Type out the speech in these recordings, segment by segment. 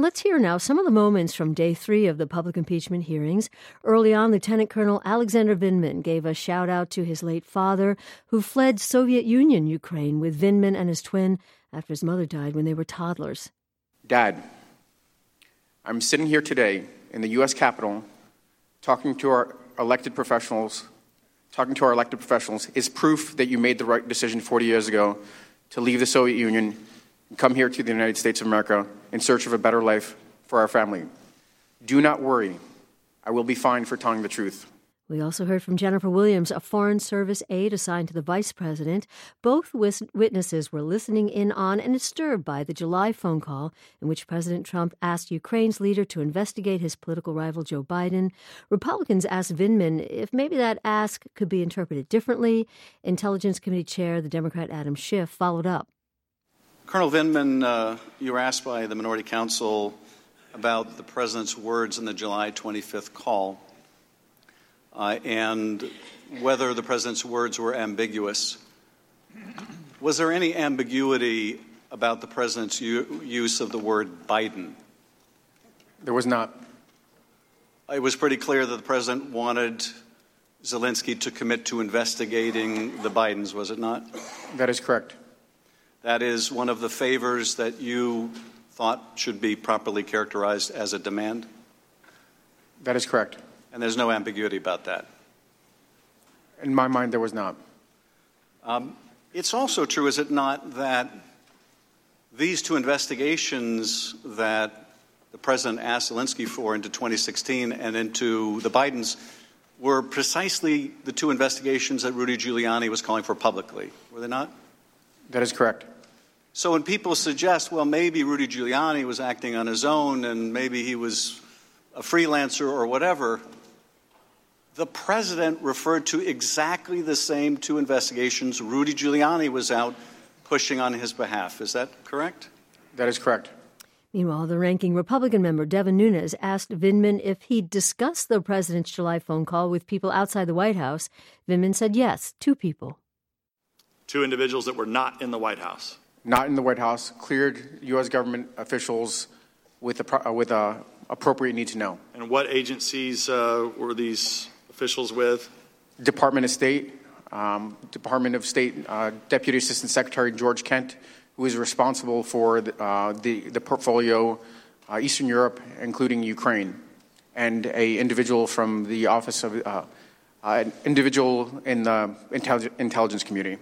let's hear now some of the moments from Day 3 of the public impeachment hearings. Early on, Lieutenant Colonel Alexander Vindman gave a shout-out to his late father, who fled Soviet Union Ukraine with Vindman and his twin after his mother died when they were toddlers. Dad, I'm sitting here today in the U.S. Capitol talking to our elected professionals is proof that you made the right decision 40 years ago to leave the Soviet Union and come here to the United States of America in search of a better life for our family. Do not worry. I will be fine for telling the truth. We also heard from Jennifer Williams, a Foreign Service aide assigned to the vice president. Both witnesses were listening in on and disturbed by the July phone call in which President Trump asked Ukraine's leader to investigate his political rival Joe Biden. Republicans asked Vindman if maybe that ask could be interpreted differently. Intelligence Committee Chair, the Democrat Adam Schiff, followed up. Colonel Vindman, you were asked by the Minority Counsel about the president's words in the July 25th call. And whether the president's words were ambiguous. Was there any ambiguity about the president's use of the word Biden? There was not. It was pretty clear that the president wanted Zelensky to commit to investigating the Bidens, was it not? That is correct. That is one of the favors that you thought should be properly characterized as a demand? That is correct. And there's no ambiguity about that? In my mind, there was not. It's also true, is it not, that these two investigations that the president asked Zelensky for into 2016 and into the Bidens were precisely the two investigations that Rudy Giuliani was calling for publicly, were they not? That is correct. So when people suggest, well, maybe Rudy Giuliani was acting on his own and maybe he was a freelancer or whatever, the president referred to exactly the same two investigations Rudy Giuliani was out pushing on his behalf. Is that correct? That is correct. Meanwhile, the ranking Republican member, Devin Nunes, asked Vindman if he'd discussed the president's July phone call with people outside the White House. Vindman said yes, 2 people. 2 individuals that were not in the White House. Not in the White House, cleared U.S. government officials with appropriate need to know. And what agencies were these officials with? Department of State, Deputy Assistant Secretary George Kent, who is responsible for the portfolio Eastern Europe, including Ukraine, and an individual from the office of an individual in the intelligence community.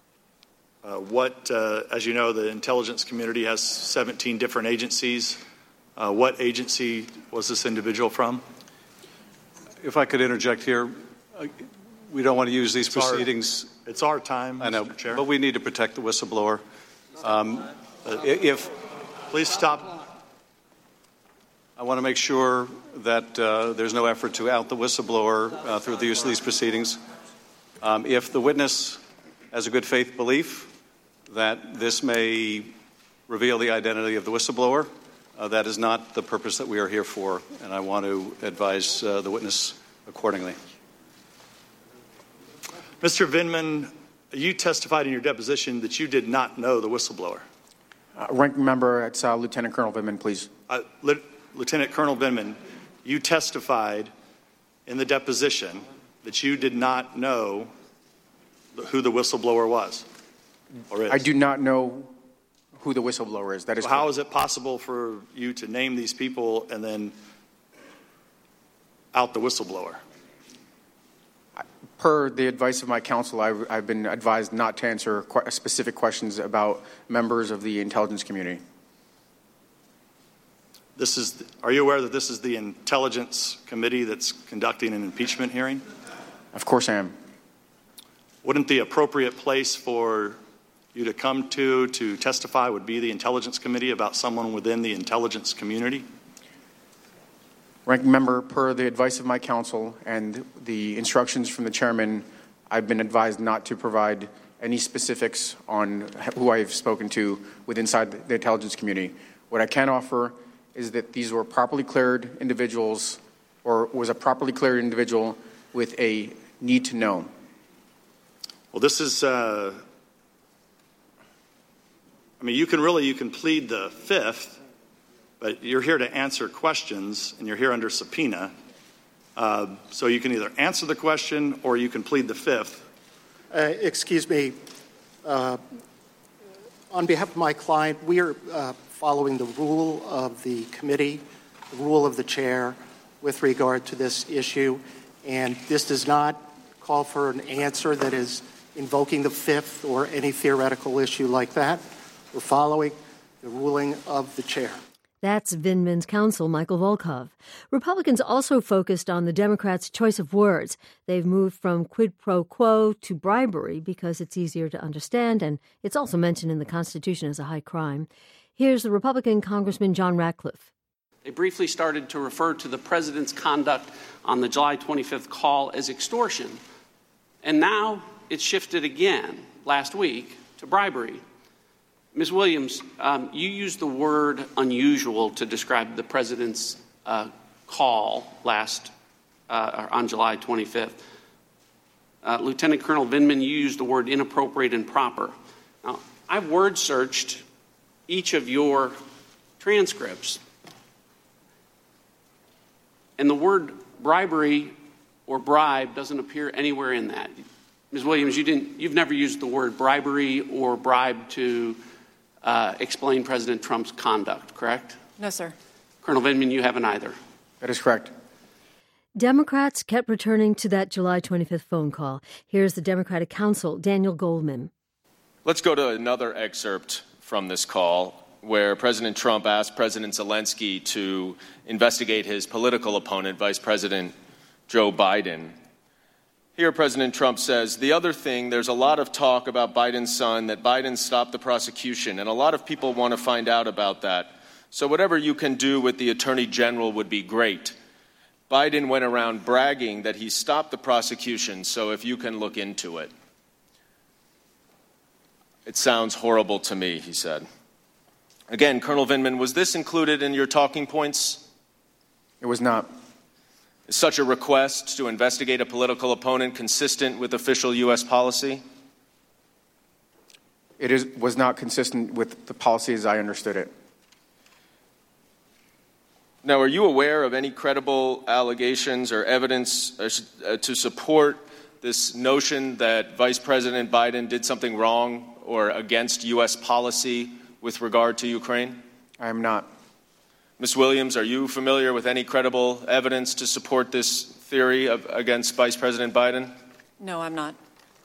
As you know, the intelligence community has 17 different agencies. What agency was this individual from? If I could interject here, we don't want to use these proceedings. It's our time, I know, Mr. Chair. But we need to protect the whistleblower. Please stop. I want to make sure that there's no effort to out the whistleblower through the use of these proceedings. If the witness has a good faith belief that this may reveal the identity of the whistleblower, that is not the purpose that we are here for, and I want to advise the witness accordingly. Mr. Vindman, you testified in your deposition that you did not know the whistleblower. Ranking member, it's Lieutenant Colonel Vindman, please. Lieutenant Colonel Vindman, you testified in the deposition that you did not know who the whistleblower was or is. I do not know who the whistleblower is. That is. So how is it possible for you to name these people and then out the whistleblower? Per the advice of my counsel, I've been advised not to answer specific questions about members of the intelligence community. Are you aware that this is the Intelligence Committee that's conducting an impeachment hearing? Of course I am. Wouldn't the appropriate place for you to come to testify would be the Intelligence Committee about someone within the intelligence community? Ranking member, per the advice of my counsel and the instructions from the chairman, I've been advised not to provide any specifics on who I've spoken to inside the intelligence community. What I can offer is that these were properly cleared individuals, or was a properly cleared individual with a need to know. Well, this is, you can plead the fifth But you're here to answer questions, and you're here under subpoena. So you can either answer the question or you can plead the fifth. Excuse me. On behalf of my client, we are following the rule of the committee, the rule of the chair with regard to this issue, and this does not call for an answer that is invoking the fifth or any theoretical issue like that. We're following the ruling of the chair. That's Vindman's counsel, Michael Volkov. Republicans also focused on the Democrats' choice of words. They've moved from quid pro quo to bribery because it's easier to understand, and it's also mentioned in the Constitution as a high crime. Here's the Republican Congressman John Ratcliffe. They briefly started to refer to the president's conduct on the July 25th call as extortion. And now it's shifted again last week to bribery. Ms. Williams, you used the word unusual to describe the president's call on July 25th. Lieutenant Colonel Vindman, you used the word inappropriate and proper. Now, I've word searched each of your transcripts, and the word bribery or bribe doesn't appear anywhere in that. Ms. Williams, you've never used the word bribery or bribe to explain President Trump's conduct, correct? No, sir. Colonel Vindman, you haven't either. That is correct. Democrats kept returning to that July 25th phone call. Here's the Democratic counsel, Daniel Goldman. Let's go to another excerpt from this call where President Trump asked President Zelensky to investigate his political opponent, Vice President Joe Biden. Here, President Trump says, the other thing, there's a lot of talk about Biden's son, that Biden stopped the prosecution, and a lot of people want to find out about that. So whatever you can do with the Attorney General would be great. Biden went around bragging that he stopped the prosecution, so if you can look into it. It sounds horrible to me, he said. Again, Colonel Vindman, was this included in your talking points? It was not. Is such a request to investigate a political opponent consistent with official U.S. policy? It was not consistent with the policy as I understood it. Now, are you aware of any credible allegations or evidence to support this notion that Vice President Biden did something wrong or against U.S. policy with regard to Ukraine? I am not. Ms. Williams, are you familiar with any credible evidence to support this theory against Vice President Biden? No, I'm not.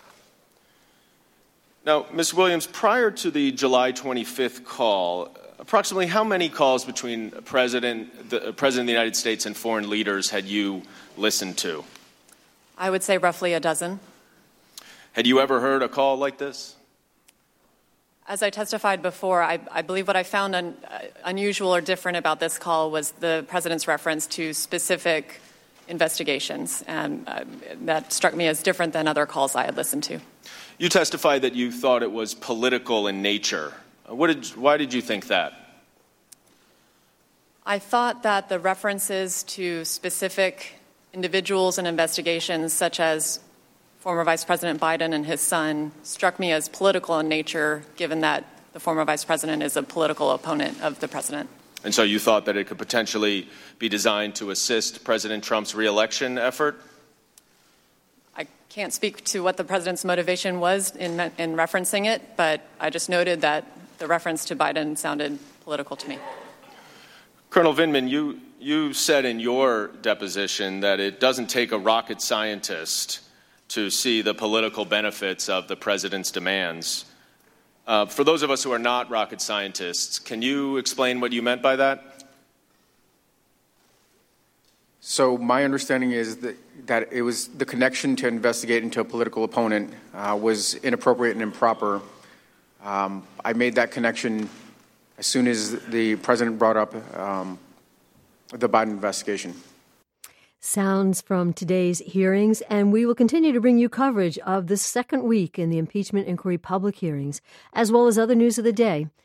Now, Ms. Williams, prior to the July 25th call, approximately how many calls between the President of the United States and foreign leaders had you listened to? I would say roughly a dozen. Had you ever heard a call like this? As I testified before, I believe what I found unusual or different about this call was the president's reference to specific investigations, and that struck me as different than other calls I had listened to. You testified that you thought it was political in nature. Why did you think that? I thought that the references to specific individuals and investigations, such as former Vice President Biden and his son, struck me as political in nature, given that the former Vice President is a political opponent of the president. And so you thought that it could potentially be designed to assist President Trump's reelection effort? I can't speak to what the president's motivation was in referencing it, but I just noted that the reference to Biden sounded political to me. Colonel Vindman, you said in your deposition that it doesn't take a rocket scientist to see the political benefits of the president's demands. For those of us who are not rocket scientists, can you explain what you meant by that? So my understanding is that it was the connection to investigate into a political opponent was inappropriate and improper. I made that connection as soon as the president brought up the Biden investigation. Sounds from today's hearings, and we will continue to bring you coverage of the second week in the impeachment inquiry public hearings, as well as other news of the day.